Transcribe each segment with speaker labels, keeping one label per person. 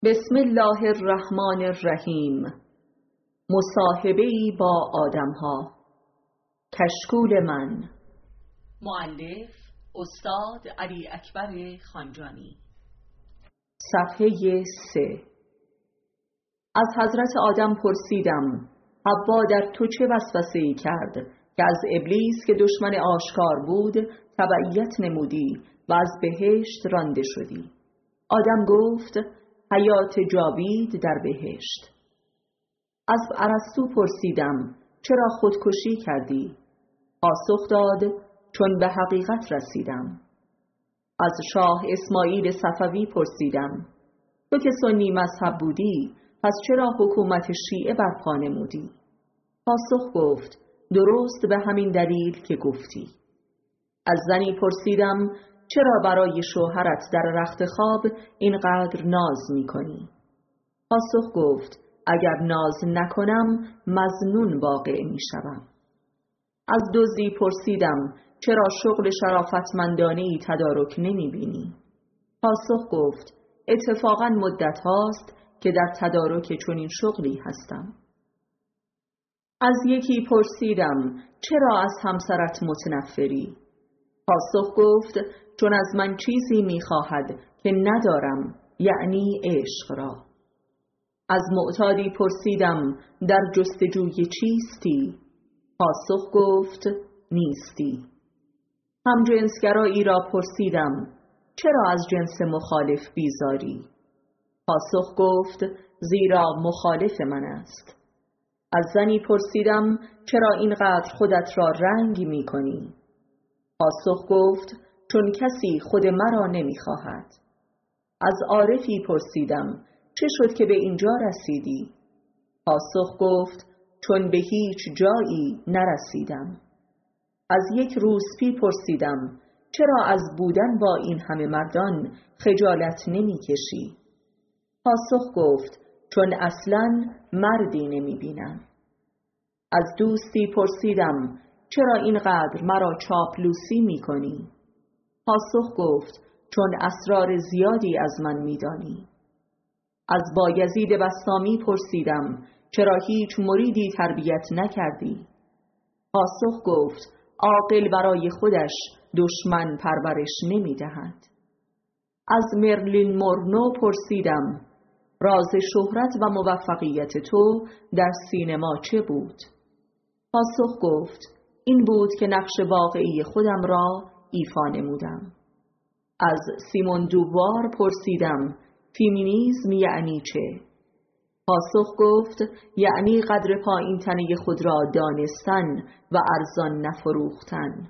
Speaker 1: بسم الله الرحمن الرحیم. مصاحبه‌ای با آدم‌ها. کشکول من.
Speaker 2: مؤلف استاد علی اکبر خانجانی.
Speaker 1: صفحه 3. از حضرت آدم پرسیدم حوا در تو چه وسوسه‌ای کرد که از ابلیس که دشمن آشکار بود تبعیت نمودی و از بهشت رانده شدی؟ آدم گفت حیات جاوید در بهشت. از ارسطو پرسیدم چرا خودکشی کردی؟ پاسخ داد چون به حقیقت رسیدم. از شاه اسماعیل صفوی پرسیدم تو که سنی مذهب بودی پس چرا حکومت شیعه برپا نمودی؟ پاسخ گفت درست به همین دلیل که گفتی. از زنی پرسیدم چرا برای شوهرت در رخت خواب اینقدر ناز می‌کنی؟ پاسخ گفت اگر ناز نکنم مظنون واقع می‌شوم. از دزدی پرسیدم چرا شغل شرافتمندانه‌ای تدارک نمی‌بینی؟ پاسخ گفت اتفاقاً مدت هاست که در تدارک چنین شغلی هستم. از یکی پرسیدم چرا از همسرت متنفری؟ پاسخ گفت چون از من چیزی می‌خواهد که ندارم، یعنی عشق را. از معتادی پرسیدم در جستجوی چیستی؟ پاسخ گفت نیستی. همجنسگرایی را پرسیدم چرا از جنس مخالف بیزاری؟ پاسخ گفت زیرا مخالف من است. از زنی پرسیدم چرا اینقدر خودت را رنگ می‌کنی؟ پاسخ گفت چون کسی خود مرا نمی‌خواهد. از عارفی پرسیدم چه شد که به اینجا رسیدی؟ پاسخ گفت چون به هیچ جایی نرسیدم. از یک روسپی پرسیدم چرا از بودن با این همه مردان خجالت نمی‌کشی؟ پاسخ گفت چون اصلاً مردی نمی‌بینم. از دوستی پرسیدم چرا اینقدر مرا چاپلوسی می‌کنی؟ پاسخ گفت چون اسرار زیادی از من می‌دانی. از بایزید بسطامی پرسیدم چرا هیچ مریدی تربیت نکردی؟ پاسخ گفت عاقل برای خودش دشمن پرورش نمی‌دهد. از مرلین مورنو پرسیدم راز شهرت و موفقیت تو در سینما چه بود؟ پاسخ گفت این بود که نقش واقعی خودم را ایفا نمودم. از سیمون دووار پرسیدم فمینیسم یعنی چه؟ پاسخ گفت یعنی قدر پایین تنه خود را دانستن و ارزان نفروختن.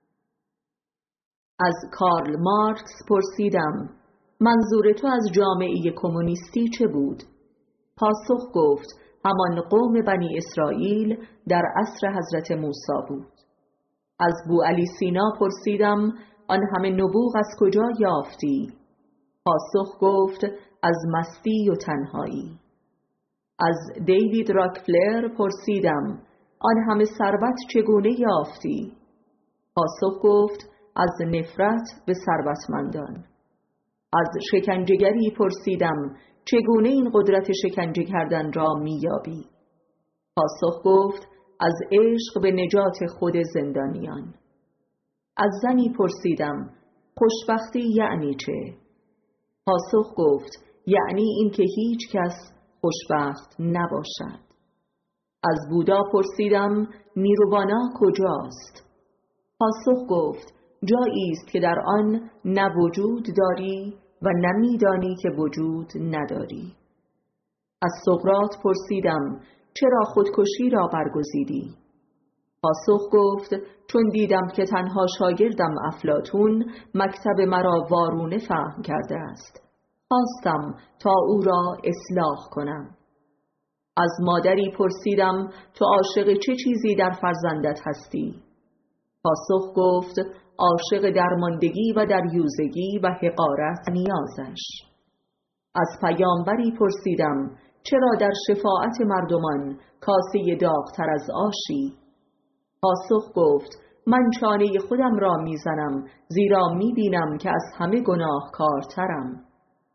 Speaker 1: از کارل مارکس پرسیدم منظور تو از جامعه کمونیستی چه بود؟ پاسخ گفت همان قوم بنی اسرائیل در عصر حضرت موسی بود. از بوعلی سینا پرسیدم آن همه نبوغ از کجا یافتی؟ پاسخ گفت از مستی و تنهایی. از دیوید راکفلر پرسیدم آن همه ثروت چگونه یافتی؟ پاسخ گفت از نفرت به ثروتمندان. از شکنجهگری پرسیدم چگونه این قدرت شکنجه کردن را میابی؟ پاسخ گفت از عشق به نجات خود زندانیان. از زنی پرسیدم خوشبختی یعنی چه؟ پاسخ گفت یعنی این که هیچ کس خوشبخت نباشد. از بودا پرسیدم نیروانا کجاست؟ پاسخ گفت جایی است که در آن نه وجود داری و نه می‌دانی که وجود نداری. از سقراط پرسیدم چرا خودکشی را برگزیدی؟ پاسخ گفت چون دیدم که تنها شاگردم افلاطون مکتب مرا وارونه فهم کرده است، خواستم تا او را اصلاح کنم. از مادری پرسیدم تو عاشق چه چیزی در فرزندت هستی؟ پاسخ گفت عاشق درماندگی و دریوزگی و حقارت نیازش. از پیامبری پرسیدم چرا در شفاعت مردمان کاسه داغ‌تر از آشی؟ پاسخ گفت من چانه خودم را میزنم زیرا میبینم که از همه گناهکارترم.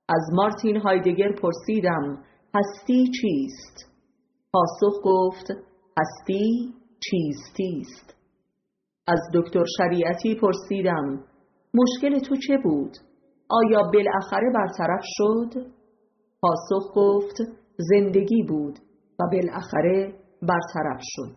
Speaker 1: از مارتین هایدگر پرسیدم هستی چیست؟ پاسخ گفت هستی چیستی است. از دکتر شریعتی پرسیدم مشکل تو چه بود؟ آیا بالاخره برطرف شد؟ پاسخ گفت زندگی بود و بالاخره برطرف شد.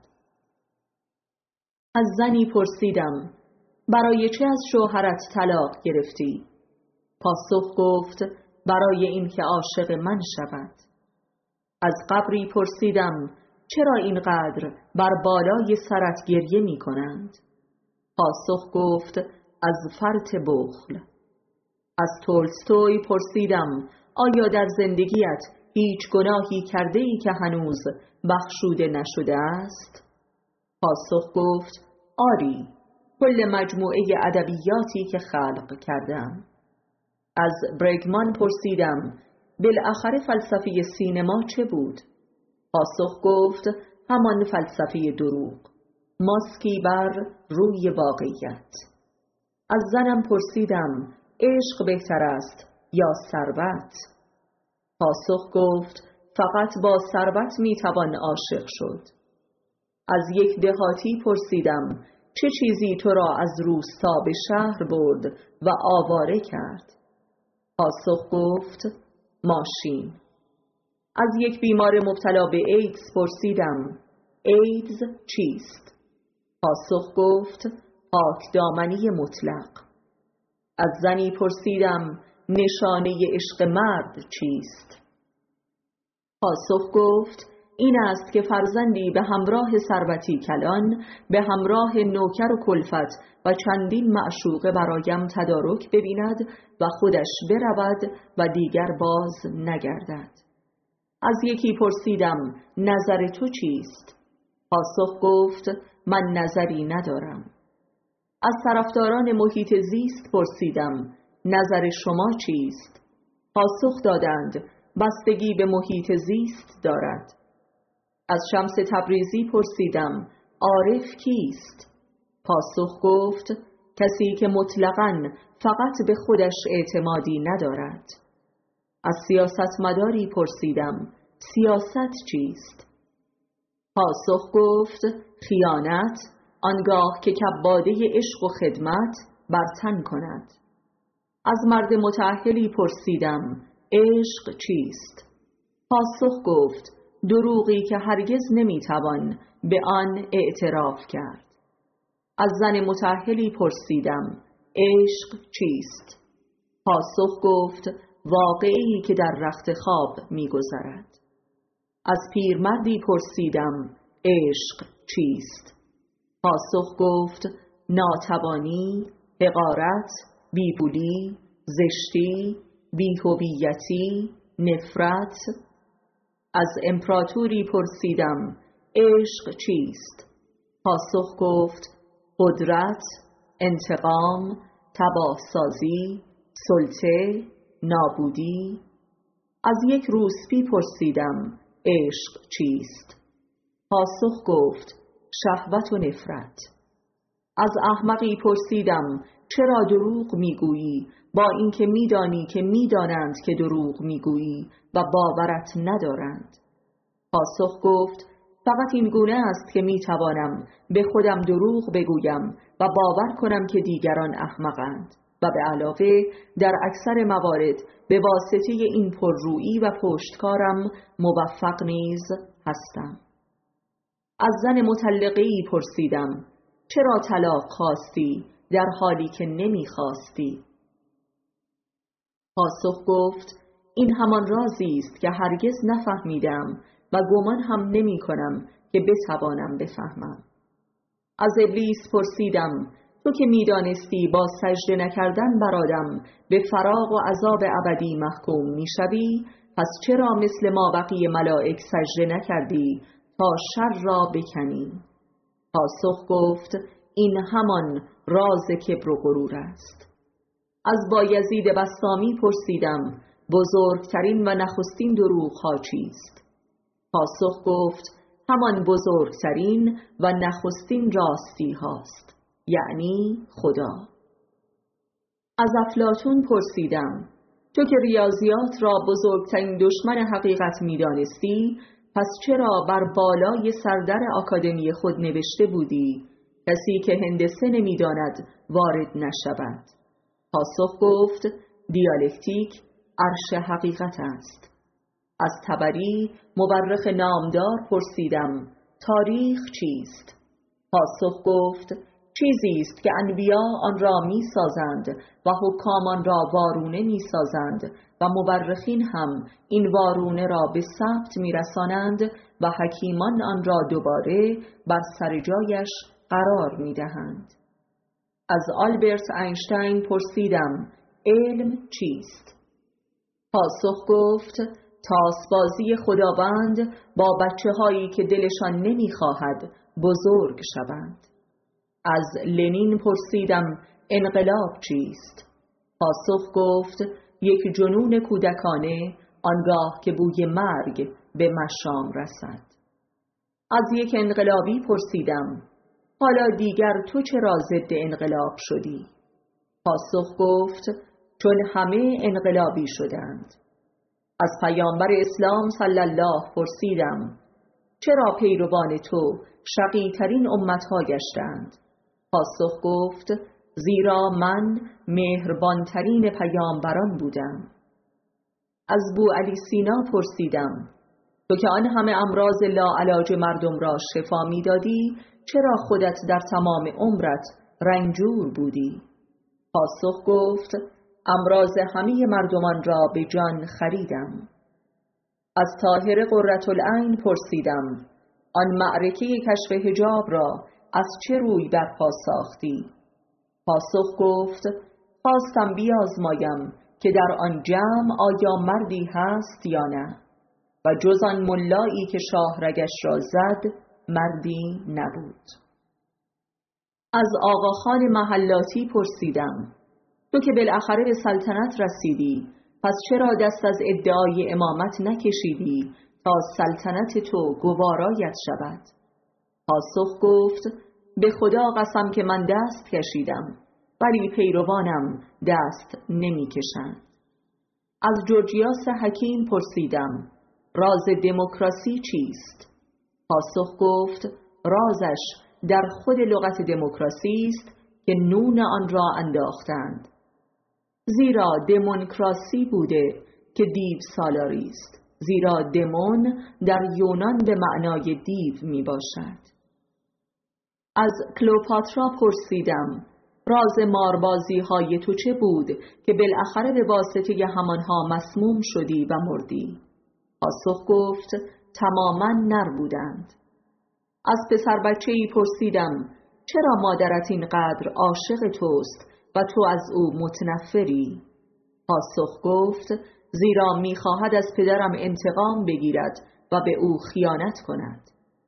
Speaker 1: از زنی پرسیدم برای چه از شوهرت طلاق گرفتی؟ پاسخ گفت برای اینکه عاشق من شود. از قبری پرسیدم چرا اینقدر بر بالای سرت گریه می کنند؟ پاسخ گفت از فرط بخل. از تولستوی پرسیدم آیا در زندگیت هیچ گناهی کرده ای که هنوز بخشوده نشده است؟ پاسخ گفت آری، کل مجموعه ادبیاتی که خلق کردم. از برگمان پرسیدم بالاخره فلسفه سینما چه بود؟ پاسخ گفت همان فلسفه دروغ، ماسکی بر روی واقعیت. از زنم پرسیدم عشق بهتر است یا ثروت؟ پاسخ گفت فقط با ثروت میتوان عاشق شد. از یک دهاتی پرسیدم چه چیزی تو را از روستا به شهر برد و آواره کرد؟ پاسخ گفت ماشین. از یک بیمار مبتلا به ایدز پرسیدم ایدز چیست؟ پاسخ گفت پاکدامنی مطلق. از زنی پرسیدم نشانه عشق مرد چیست؟ پاسخ گفت این است که فرزندی به همراه ثروتی کلان، به همراه نوکر و کلفت و چندین معشوقه برایم تدارک ببیند و خودش برود و دیگر باز نگردد. از یکی پرسیدم نظر تو چیست؟ پاسخ گفت من نظری ندارم. از طرفداران محیط زیست پرسیدم نظر شما چیست؟ پاسخ دادند بستگی به محیط زیست دارد. از شمس تبریزی پرسیدم عارف کیست؟ پاسخ گفت کسی که مطلقاً فقط به خودش اعتمادی ندارد. از سیاستمداری پرسیدم سیاست چیست؟ پاسخ گفت خیانت آنگاه که کباده عشق و خدمت بر تن کند. از مرد متأهلی پرسیدم عشق چیست؟ پاسخ گفت دروغی که هرگز نمیتوان به آن اعتراف کرد. از زن متأهلی پرسیدم عشق چیست؟ پاسخ گفت واقعی که در رخت خواب میگذرد. از پیرمردی پرسیدم عشق چیست؟ پاسخ گفت ناتوانی، حقارت، بیپولی، زشتی، بی‌هویتی، نفرت. از امپراتوری پرسیدم عشق چیست؟ پاسخ گفت قدرت، انتقام، تباهسازی، سلطه، نابودی. از یک روسپی پرسیدم عشق چیست؟ پاسخ گفت شهوت و نفرت. از احمقی پرسیدم چرا دروغ میگویی با اینکه میدانی که میدانند که دروغ میگویی و باورت ندارند؟ پاسخ گفت فقط این گونه است که میتوانم به خودم دروغ بگویم و باور کنم که دیگران احمقند و به علاوه در اکثر موارد به واسطه این پررویی و پشتکارم موفق نیز هستم. از زن مطلقه‌ای پرسیدم چرا طلاق خواستی در حالی که نمیخواستی؟ پاسخ گفت این همان رازی است که هرگز نفهمیدم و گمان هم نمی کنم که بتوانم بفهمم. از ابلیس پرسیدم تو که میدانستی با سجده نکردن بر آدم به فراق و عذاب ابدی محکوم میشوی، پس چرا مثل ما بقیه ملائک سجده نکردی تا شر را بکنی؟ پاسخ گفت این همان راز کبر و غرور است. از بایزید بسطامی پرسیدم بزرگترین و نخستین دروغ‌ها چیست؟ پاسخ گفت همان بزرگترین و نخستین راستی هاست، یعنی خدا. از افلاطون پرسیدم تو که ریاضیات را بزرگترین دشمن حقیقت می‌دانستی، پس چرا بر بالای سردر آکادمی خود نوشته بودی کسی که هندسه نمی‌داند وارد نشود؟ پاسخ گفت دیالکتیک عرش حقیقت است. از طبری مورخ نامدار پرسیدم تاریخ چیست؟ پاسخ گفت چیزی است که انبیا آن را می‌سازند و حکام آن را وارونه می‌سازند و مورخین هم این وارونه را به ثبت می‌رسانند و حکیمان آن را دوباره بر سر جایش قرار می‌دهند. از آلبرت اینشتین پرسیدم علم چیست؟ پاسخ گفت تاسبازی خداوند با بچه‌هایی که دلشان نمی‌خواهد بزرگ شوند. از لنین پرسیدم انقلاب چیست؟ پاسخ گفت یک جنون کودکانه آنگاه که بوی مرگ به مشام رسد. از یک انقلابی پرسیدم حالا دیگر تو چرا ضد انقلاب شدی؟ پاسخ گفت چون همه انقلابی شدند. از پیامبر اسلام صلی الله پرسیدم چرا پیروان تو شقی ترین امتها گشتند؟ پاسخ گفت زیرا من مهربان ترین پیامبران بودم. از بوعلی سینا پرسیدم تو که آن همه امراض لاعلاج مردم را شفا می دادی چرا خودت در تمام عمرت رنجور بودی؟ پاسخ گفت امراض همه مردمان را به جان خریدم. از طاهر قرةالعین پرسیدم آن معرکه کشف حجاب را از چه روی برپا ساختی؟ پاسخ گفت خواستم بیازمایم که در آن جمع آیا مردی هست یا نه و جز آن ملایی که شاه رگش را زد مردی نبود. از آقاخان محلاتی پرسیدم تو که بالاخره به سلطنت رسیدی پس چرا دست از ادعای امامت نکشیدی تا سلطنت تو گوارایت شود؟ پاسخ گفت به خدا قسم که من دست کشیدم ولی پیروانم دست نمی کشند. از جورجیاس حکیم پرسیدم راز دموکراسی چیست؟ پاسخ گفت رازش در خود لغت دموکراسی است که نون آن را انداختند. زیرا دمونکراسی بوده که دیو سالاری است، زیرا دمون در یونان به معنای دیو می باشد. از کلئوپاترا پرسیدم راز ماربازی های تو چه بود که بالاخره به واسطه همانها مسموم شدی و مردی؟ پاسخ گفت تماما نر بودند. از پسر بچه‌ای پرسیدم چرا مادرت اینقدر عاشق توست و تو از او متنفری؟ پاسخ گفت زیرا می‌خواهد از پدرم انتقام بگیرد و به او خیانت کند.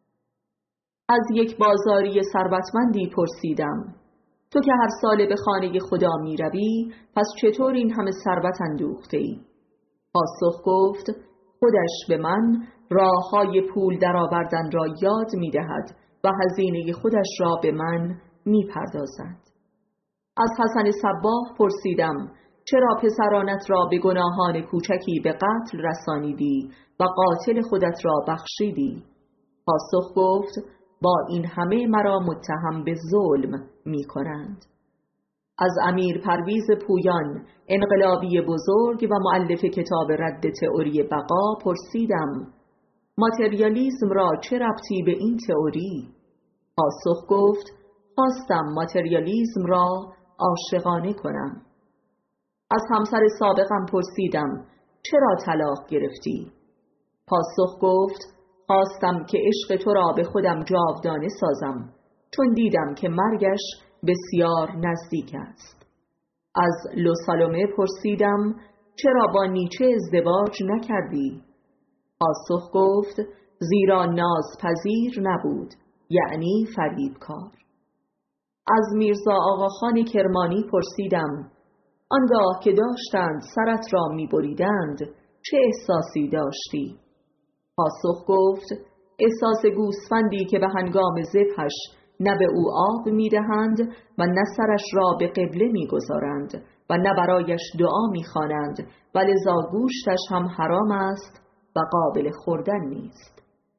Speaker 1: از یک بازاری ثروتمندی پرسیدم تو که هر ساله به خانه خدا می روی پس چطور این همه ثروت اندوخته‌ای؟ پاسخ گفت خودش به من راه‌های پول درآوردن را یاد می دهد و هزینه خودش را به من می پردازد. از حسن صباح پرسیدم چرا پسرانت را به گناهان کوچکی به قتل رسانیدی و قاتل خودت را بخشیدی؟ پاسخ گفت با این همه مرا متهم به ظلم می کنند. از امیر پرویز پویان انقلابی بزرگ و مؤلف کتاب رد تئوری بقا پرسیدم ماتریالیسم را چه ربطی به این تئوری؟ پاسخ گفت خواستم ماتریالیسم را عاشقانه کنم. از همسر سابقم پرسیدم چرا طلاق گرفتی؟ پاسخ گفت خواستم که عشق تو را به خودم جاودانه سازم چون دیدم که مرگش بسیار نزدیک است. از لوسالومه پرسیدم چرا با نیچه ازدواج نکردی؟ پاسخ گفت زیرا نازپذیر نبود، یعنی فریبکار. از میرزا آقاخان کرمانی پرسیدم آنگاه که داشتند سرت را می بریدند چه احساسی داشتی؟ پاسخ گفت احساس گوسفندی که به هنگام ذبحش نه به او آب می‌دهند و نه سرش را به قبله می‌گذارند و نه برایش دعا می‌خوانند و لذا گوشتش هم حرام است و قابل خوردن نیست.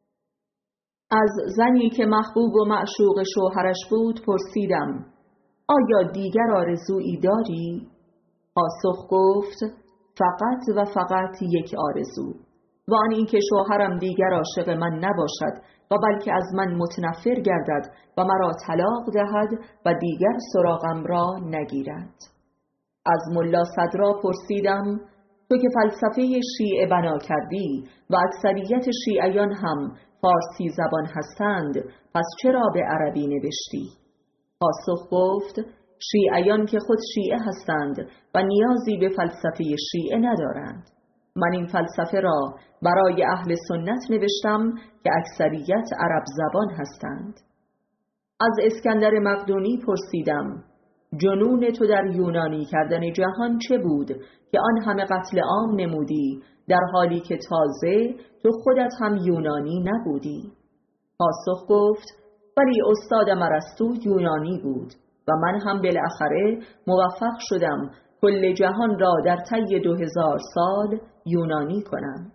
Speaker 1: از زنی که محبوب و معشوق شوهرش بود پرسیدم: آیا دیگر آرزویی داری؟ پاسخ گفت: فقط و فقط یک آرزو، و آن این که شوهرم دیگر عاشق من نباشد و بلکه از من متنفر گردد و مرا طلاق دهد و دیگر سراغم را نگیرد. از ملا صدرا پرسیدم: تو که فلسفه شیعه بنا کردی و اکثریت شیعیان هم فارسی زبان هستند، پس چرا به عربی نوشتی؟ پاسخ گفت: شیعیان که خود شیعه هستند و نیازی به فلسفه شیعه ندارند. من این فلسفه را برای اهل سنت نوشتم که اکثریت عرب زبان هستند. از اسکندر مقدونی پرسیدم: جنون تو در یونانی کردن جهان چه بود که آن همه قتل عام نمودی در حالی که تازه تو خودت هم یونانی نبودی؟ پاسخ گفت: ولی استادم ارسطو یونانی بود و من هم بالاخره موفق شدم کل جهان را در طی 2000 سال یونانی کنم.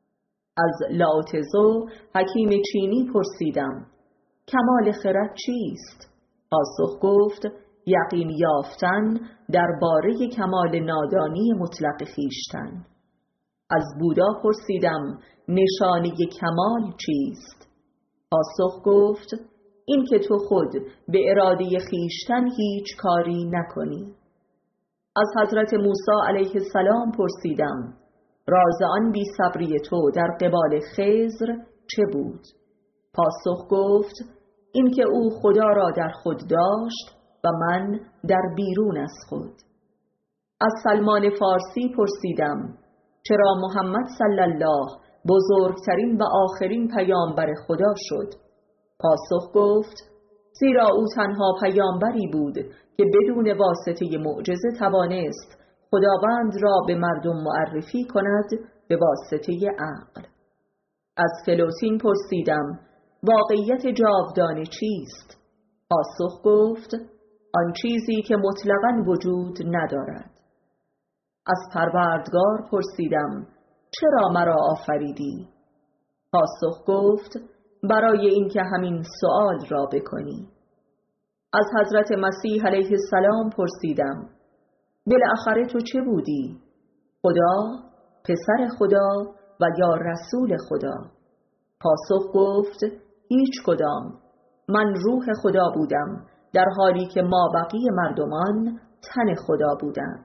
Speaker 1: از لاوتزو حکیم چینی پرسیدم: کمال خرد چیست؟ پاسخ گفت: یقین یافتن درباره کمال نادانی مطلق خویشتن. از بودا پرسیدم: نشانه کمال چیست؟ پاسخ گفت: این که تو خود به اراده خویشتن هیچ کاری نکنی. از حضرت موسی علیه السلام پرسیدم: راز آن بی صبری تو در قبال خضر چه بود؟ پاسخ گفت: این که او خدا را در خود داشت و من در بیرون از خود. از سلمان فارسی پرسیدم: چرا محمد صلی الله بزرگترین و آخرین پیامبر خدا شد؟ پاسخ گفت: زیرا او تنها پیامبری بود که بدون واسطه معجزه توانست خداوند را به مردم معرفی کند به واسطه عقل. از فلوتین پرسیدم: واقعیت جاودانه چیست؟ پاسخ گفت: آن چیزی که مطلقاً وجود ندارد. از پروردگار پرسیدم: چرا مرا آفریدی؟ پاسخ گفت: برای اینکه همین سؤال را بکنی. از حضرت مسیح علیه السلام پرسیدم: بالاخره تو چه بودی؟ خدا، پسر خدا و یا رسول خدا؟ پاسخ گفت: هیچ کدام. من روح خدا بودم در حالی که ما بقیه مردمان تن خدا بودند.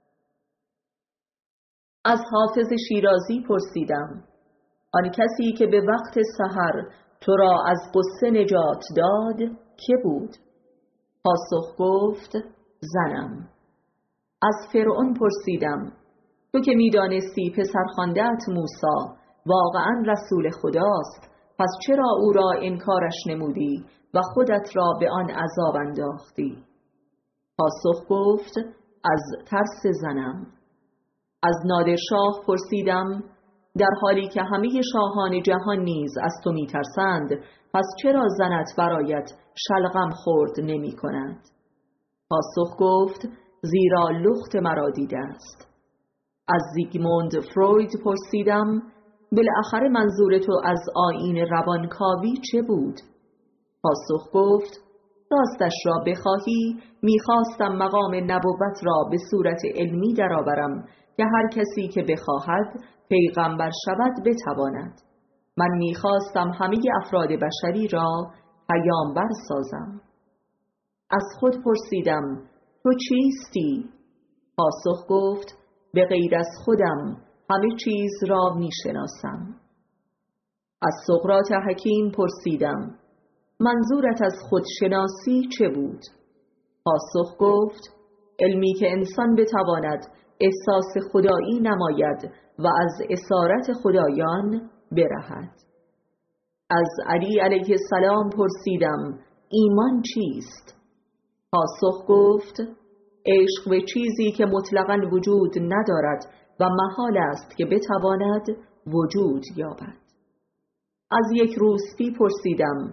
Speaker 1: از حافظ شیرازی پرسیدم: آن کسی که به وقت سحر تو را از غصه نجات داد که بود؟ پاسخ گفت: زنم. از فرعون پرسیدم: تو که می‌دانستی پسرخوانده‌ات موسی واقعاً رسول خداست، پس چرا او را انکارش نمودی و خودت را به آن عذاب انداختی؟ پاسخ گفت: از ترس زنم. از نادرشاه پرسیدم: در حالی که همه شاهان جهان نیز از تو می‌ترسند، پس چرا زنت برایت شلغم خورد نمی کند؟ پاسخ گفت: زیرا لخت مرا دیده است. از زیگموند فروید پرسیدم: بالاخره منظور تو از آیین روانکاوی چه بود؟ پاسخ گفت: راستش را بخواهی میخواستم مقام نبوت را به صورت علمی درآورم که هر کسی که بخواهد پیغمبر شود بتواند. من میخواستم همه افراد بشری را پیامبر سازم. از خود پرسیدم: تو چیستی؟ پاسخ گفت: به غیر از خودم همه چیز را میشناسم. از سقراط حکیم پرسیدم: منظورت از خودشناسی چه بود؟ پاسخ گفت: علمی که انسان بتواند احساس خدایی نماید و از اسارت خدایان برهد. از علی علیه السلام پرسیدم: ایمان چیست؟ پاسخ گفت: عشق به چیزی که مطلقاً وجود ندارد و محال است که بتواند وجود یابد. از یک روسپی پرسیدم: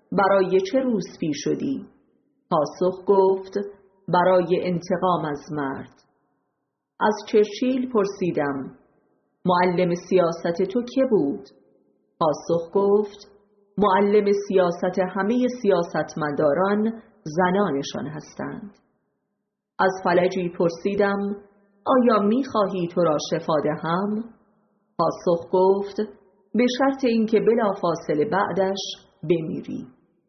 Speaker 1: برای چه روسپی شدی؟ پاسخ گفت برای انتقام از مرد. از چرچیل پرسیدم معلم سیاست تو که بود؟ پاسخ گفت معلم سیاست همه سیاستمداران زنانشان هستند. از فلجی پرسیدم آیا می‌خواهی تو را شفا دهم؟ پاسخ گفت به شرط اینکه بلافاصله بعدش بمیری.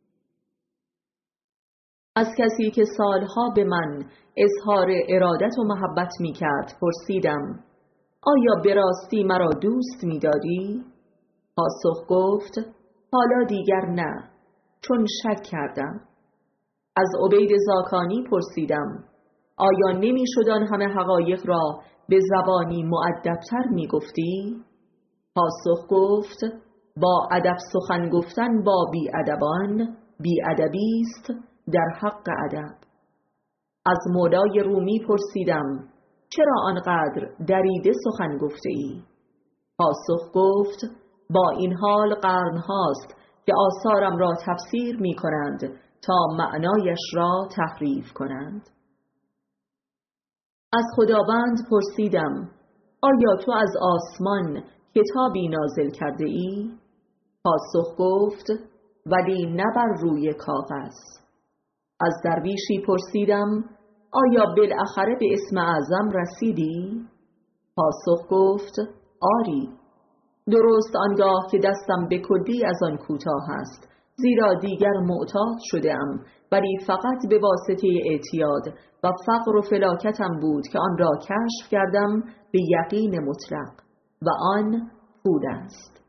Speaker 1: از کسی که سالها به من اظهار ارادت و محبت می‌کرد پرسیدم آیا به راستی مرا دوست می‌داری؟ پاسخ گفت حالا دیگر نه، چون شک کردم. از عبید زاکانی پرسیدم آیا نمی‌شد آن همه حقایق را به زبانی مؤدب‌تر می‌گفتی؟ پاسخ گفت با ادب سخن گفتن با بی‌ادبان بی‌ادبی است در حق ادب. از مولای رومی پرسیدم چرا آنقدر دریده سخن گفته ای؟ پاسخ گفت با این حال قرن‌هاست که آثارم را تفسیر می کنند تا معنایش را تحریف کنند. از خداوند پرسیدم آیا تو از آسمان کتابی نازل کرده ای؟ پاسخ گفت ولی نه بر روی کاغذ. از درویشی پرسیدم آیا بالاخره به اسم اعظم رسیدی؟ پاسخ گفت آری. درست آنگاه که دستم به کلی از آن کوتاه است، زیرا دیگر معتاد شده‌ام، ولی فقط به واسطه اعتیاد و فقر و فلاکتم بود که آن را کشف کردم به یقین مطلق و آن پول است.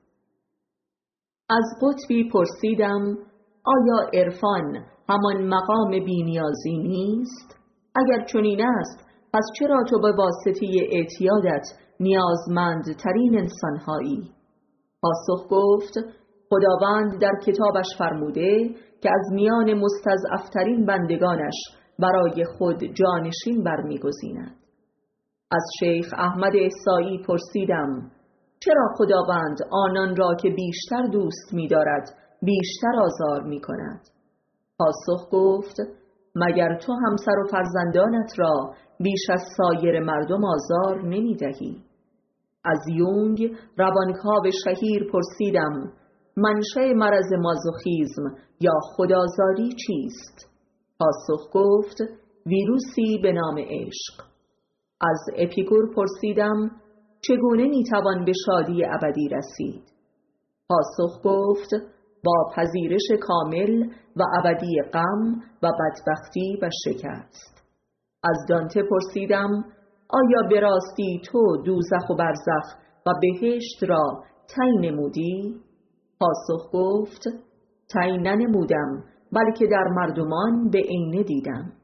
Speaker 1: از قطبی پرسیدم آیا عرفان همان مقام بی‌نیازی نیست؟ اگر چنین است پس چرا تو به واسطه اعتیادت نیازمندترین انسانهایی؟ پاسخ گفت خداوند در کتابش فرموده که از میان مستضعفترین بندگانش برای خود جانشین برمیگزیند. از شیخ احمد احصایی پرسیدم چرا خداوند آنان را که بیشتر دوست می‌دارد بیشتر آزار می‌کند؟ پاسخ گفت مگر تو همسر و فرزندانت را بیش از سایر مردم آزار نمی‌دهی؟ از یونگ روانکاو شهیر پرسیدم منشأ مرض مازوخیسم یا خودآزاری چیست؟ پاسخ گفت ویروسی به نام عشق. از اپیکور پرسیدم چگونه میتوان به شادی ابدی رسید؟ پاسخ گفت با پذیرش کامل و ابدی غم و بدبختی و شکست. از دانته پرسیدم آیا به راستی تو دوزخ و برزخ و بهشت را تعیین نمودی؟ پاسخ گفت تعیین ننمودم، بلکه در مردمان به عینه دیدم.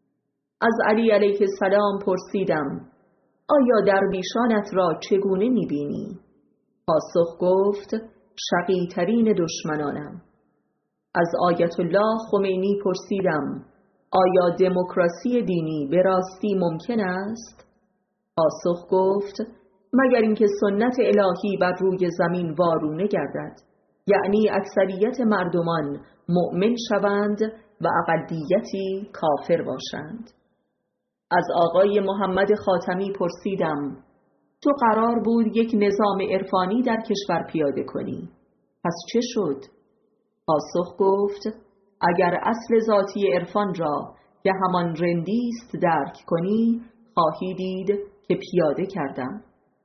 Speaker 1: از علی علیه السلام پرسیدم آیا درویشانت را چگونه می‌بینی؟ پاسخ گفت شقی‌ترین دشمنانم. از آیت الله خمینی پرسیدم آیا دموکراسی دینی به راستی ممکن است؟ پاسخ گفت مگر اینکه سنت الهی بر روی زمین وارونه گردد، یعنی اکثریت مردمان مؤمن شوند و اقلیتی کافر باشند. از آقای محمد خاتمی پرسیدم تو قرار بود یک نظام عرفانی در کشور پیاده کنی، پس چه شد؟ پاسخ گفت اگر اصل ذاتی عرفان را که همان رندیست درک کنی خواهی دید که پیاده کردم.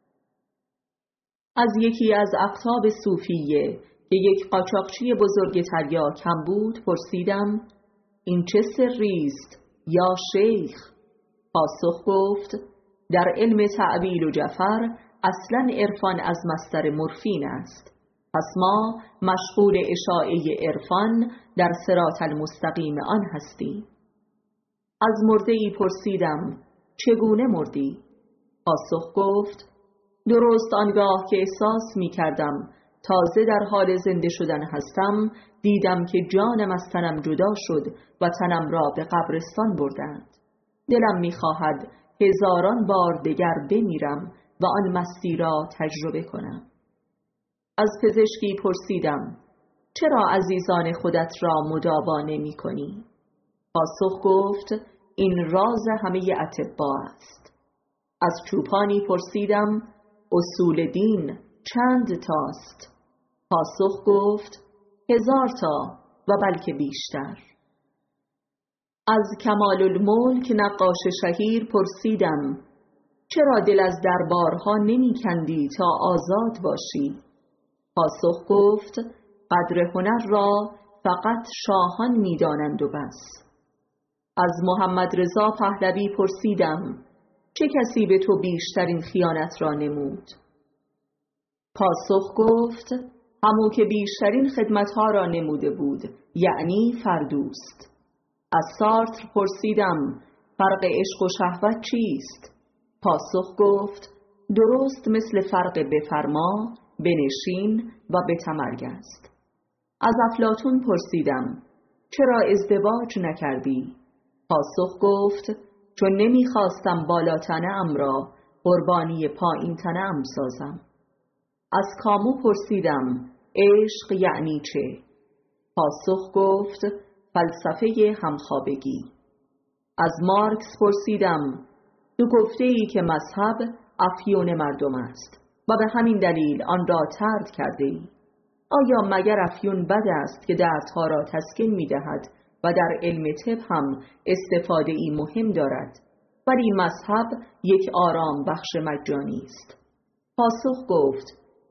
Speaker 1: از یکی از اقطاب صوفیه که یک قاچاقچی بزرگ تریاک هم بود پرسیدم این چه سریست یا شیخ؟ پاسخ گفت در علم تعویل و جفر اصلا عرفان از مصدر مورفین است، پس ما مشغول اشاعه عرفان در صراط المستقیم آن هستیم. از مرده‌ای پرسیدم چگونه مردی؟ پاسخ گفت درست آنگاه که احساس می کردم تازه در حال زنده شدن هستم، دیدم که جانم از تنم جدا شد و تنم را به قبرستان بردند. دلم می خواهد هزاران بار دگر بمیرم و آن مستی را تجربه کنم. از پزشکی پرسیدم چرا عزیزان خودت را مداوا نمی کنی؟ پاسخ گفت این راز همه اطبا است. از چوپانی پرسیدم اصول دین چند تاست؟ پاسخ گفت 1000 تا و بلکه بیشتر. از کمال الملک نقاش شهیر پرسیدم چرا دل از دربارها نمی کندی تا آزاد باشی؟ پاسخ گفت قدر هنر را فقط شاهان می دانند و بس. از محمد رضا پهلوی پرسیدم چه کسی به تو بیشترین خیانت را نمود؟ پاسخ گفت همو که بیشترین خدمتها را نموده بود، یعنی فردوست. از سارتر پرسیدم فرق عشق و شهوت چیست؟ پاسخ گفت درست مثل فرق بفرما، بنشین و بتمرگ است. از افلاطون پرسیدم چرا ازدواج نکردی؟ پاسخ گفت چون نمیخواستم بالاتنه ام را قربانی پایین تنه ام سازم. از کامو پرسیدم عشق یعنی چه؟ پاسخ گفت فلسفه همخوابگی. از مارکس پرسیدم تو گفته ای که مذهب افیون مردم است و به همین دلیل آن را طرد کرده ای. آیا مگر افیون بد است که دردها را تسکین می دهد و در علم طب هم استفاده ای مهم دارد، ولی مذهب یک آرام بخش مجانی است؟ پاسخ گفت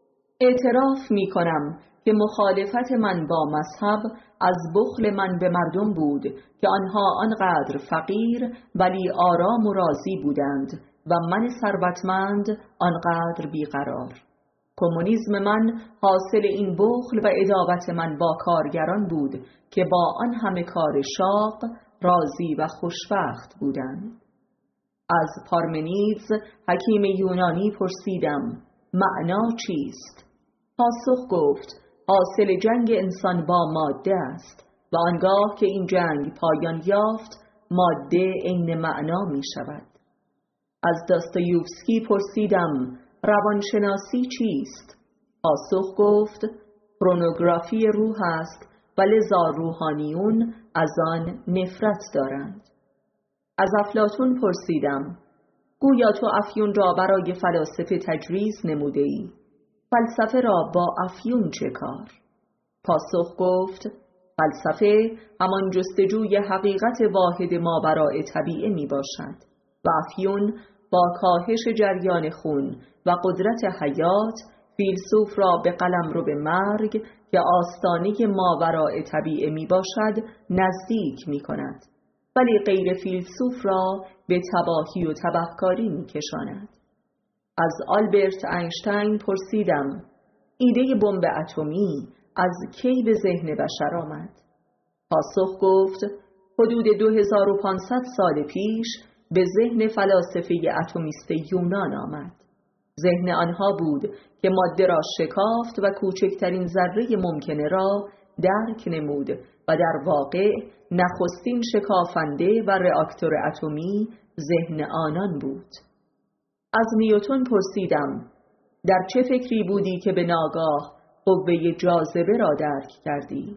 Speaker 1: اعتراف می کنم که مخالفت من با مذهب از بخل من به مردم بود که آنها آنقدر فقیر ولی آرام و راضی بودند و من ثروتمند آنقدر بیقرار. کمونیسم من حاصل این بخل و عداوت من با کارگران بود که با آن همه کار شاق راضی و خوشبخت بودند. از پارمنیدس حکیم یونانی پرسیدم معنا چیست؟ پاسخ گفت حاصل جنگ انسان با ماده است و آنگاه که این جنگ پایان یافت ماده عین معنا می شود. از داستایوفسکی پرسیدم روانشناسی چیست؟ پاسخ گفت پورنوگرافی روح است و لذا روحانیون از آن نفرت دارند. از افلاطون پرسیدم گویا تو افیون را برای فلاسفه تجویز نموده ای، فلسفه را با افیون چه کار؟ پاسخ گفت فلسفه همان جستجوی حقیقت واحد ماوراء طبیعه می باشد و افیون با کاهش جریان خون و قدرت حیات فیلسوف را به قلمرو به مرگ که آستانه ماوراء طبیعه می باشد نزدیک می کند، ولی غیر فیلسوف را به تباهی و تبهکاری می کشاند. از آلبرت اینشتین پرسیدم ایده بمب اتمی از کی به ذهن بشر آمد؟ پاسخ گفت حدود 2500 سال پیش به ذهن فلاسفه اتمیست یونان آمد. ذهن آنها بود که ماده را شکافت و کوچکترین ذره ممکنه را درک نمود و در واقع نخستین شکافنده و رآکتور اتمی ذهن آنان بود. از نیوتن پرسیدم در چه فکری بودی که به ناگاه قوه جاذبه را درک کردی؟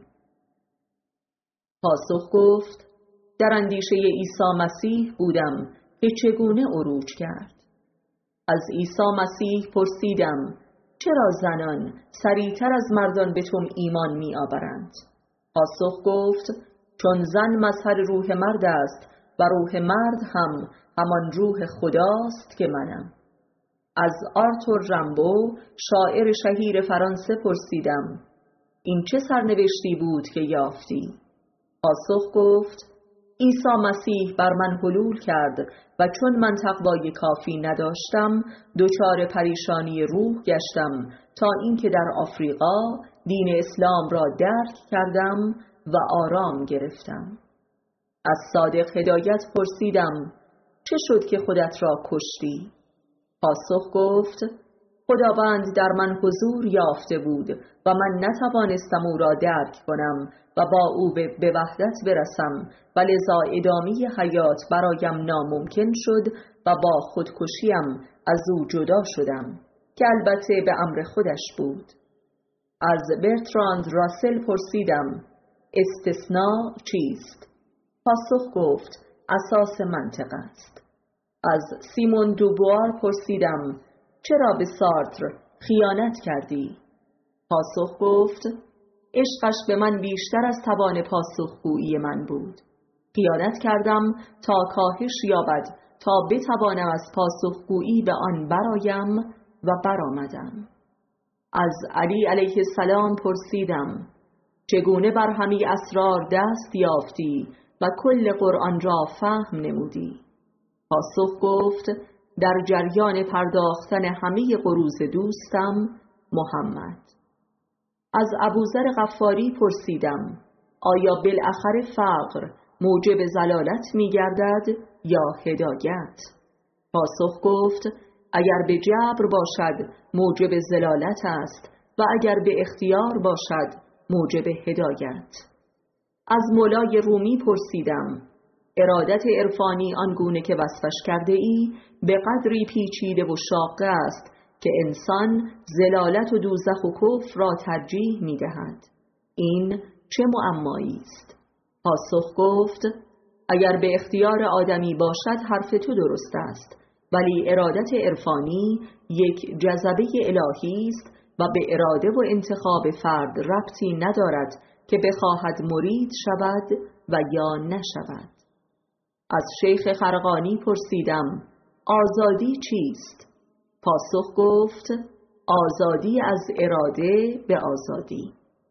Speaker 1: پاسخ گفت در اندیشه عیسی مسیح بودم که چگونه عروج کرد. از عیسی مسیح پرسیدم چرا زنان سریعتر از مردان به تو ایمان می آورند؟ پاسخ گفت چون زن مظهر روح مرد است و روح مرد هم همان روح خداست که منم. از آرتور رامبو شاعر شهیر فرانسه پرسیدم این چه سرنوشتی بود که یافتی؟ پاسخ گفت عیسی مسیح بر من حلول کرد و چون من تقوای کافی نداشتم دچار پریشانی روح گشتم تا اینکه در آفریقا دین اسلام را درک کردم و آرام گرفتم. از صادق هدایت پرسیدم چه شد که خودت را کشتی؟ پاسخ گفت خداوند در من حضور یافته بود و من نتوانستم او را درک کنم و با او به وحدت برسم و لذا ادامه حیات برایم ناممکن شد و با خودکشیم از او جدا شدم که البته به امر خودش بود. از برتراند راسل پرسیدم استثناء چیست؟ پاسخ گفت اساس منطق است. از سیمون دوبوار پرسیدم چرا به سارتر خیانت کردی؟ پاسخ گفت عشقش به من بیشتر از توان پاسخگویی من بود. خیانت کردم تا کاهش یابد تا بتوانم از پاسخگویی به آن برایم و برآمدم. از علی علیه السلام پرسیدم چگونه بر همه اسرار دست یافتی و کل قرآن را فهم نمودی؟ پاسخ گفت در جریان پرداختن همه قروض دوستم محمد. از ابوذر غفاری پرسیدم آیا بالاخره فقر موجب ضلالت می گردد یا هدایت؟ پاسخ گفت اگر به جبر باشد موجب ضلالت است و اگر به اختیار باشد موجب هدایت. از مولای رومی پرسیدم ارادت عرفانی آنگونه که وصفش کرده ای به قدری پیچیده و شاقه است که انسان ضلالت و دوزخ و کفر را ترجیح می دهد. این چه معمایی است؟ پاسخ گفت اگر به اختیار آدمی باشد حرف تو درست است، ولی ارادت عرفانی یک جذبه الهی است و به اراده و انتخاب فرد ربطی ندارد که بخواهد مرید شود و یا نشود. از شیخ خرقانی پرسیدم آزادی چیست؟ پاسخ گفت آزادی از اراده به آزادی.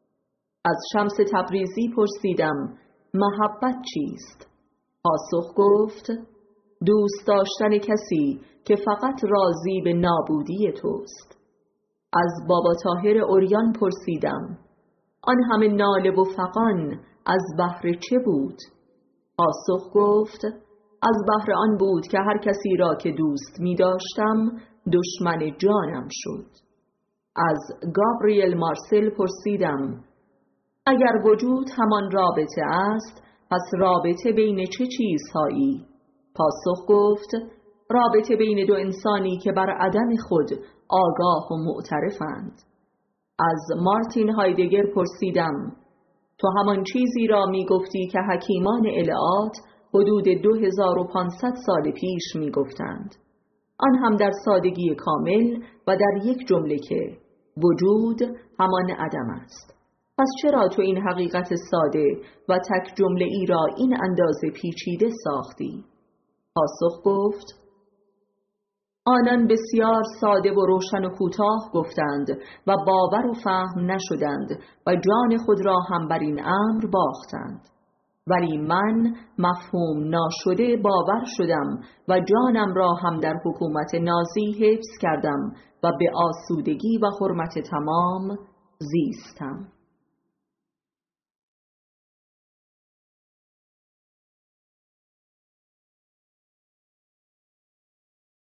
Speaker 1: از شمس تبریزی پرسیدم محبت چیست؟ پاسخ گفت دوست داشتن کسی که فقط راضی به نابودی توست. از بابا طاهر عریان پرسیدم آن همه ناله و فغان از بهر چه بود؟ پاسخ گفت از بهر آن بود که هر کسی را که دوست می داشتم دشمن جانم شد. از گابریل مارسل پرسیدم اگر وجود همان رابطه است پس رابطه بین چه چیزهایی؟ پاسخ گفت رابطه بین دو انسانی که بر عدم خود آگاه و معترفند. از مارتین هایدگر پرسیدم تو همان چیزی را می گفتی که حکیمان الهات حدود 2500 سال پیش می گفتند، آن هم در سادگی کامل و در یک جمله که وجود همان عدم است. پس چرا تو این حقیقت ساده و تک جمله ای را این اندازه پیچیده ساختی؟ پاسخ گفت آنان بسیار ساده و روشن و کوتاه گفتند و باور و فهم نشدند و جان خود را هم بر این امر باختند، ولی من مفهوم ناشده باور شدم و جانم را هم در حکومت نازی حفظ کردم و به آسودگی و حرمت تمام زیستم.